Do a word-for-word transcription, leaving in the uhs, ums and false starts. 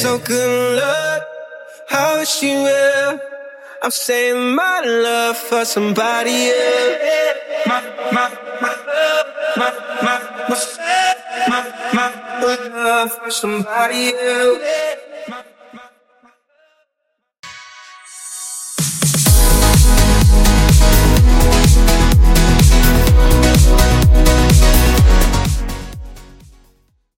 so good luck. How wish you will. I'm saying my love for somebody else. My, my, my love, my, my, my, my, my, my love for somebody else.